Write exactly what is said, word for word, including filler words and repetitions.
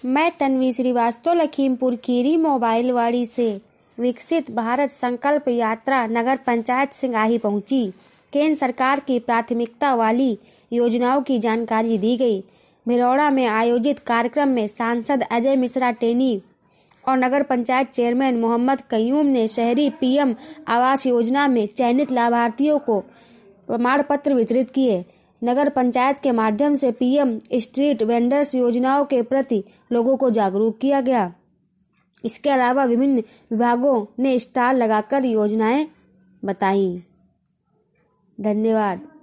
मैं तन्वी श्रीवास्तव लखीमपुर खीरी मोबाइल वाड़ी से विकसित भारत संकल्प यात्रा नगर पंचायत सिंगाही पहुंची। केंद्र सरकार की प्राथमिकता वाली योजनाओं की जानकारी दी गई। भिलौड़ा में आयोजित कार्यक्रम में सांसद अजय मिश्रा टेनी और नगर पंचायत चेयरमैन मोहम्मद कयूम ने शहरी पीएम आवास योजना में चयनित लाभार्थियों को प्रमाण पत्र वितरित किए। नगर पंचायत के माध्यम से पीएम स्ट्रीट वेंडर्स योजनाओं के प्रति लोगों को जागरूक किया गया। इसके अलावा विभिन्न विभागों ने स्टॉल लगाकर योजनाएं बताई। धन्यवाद।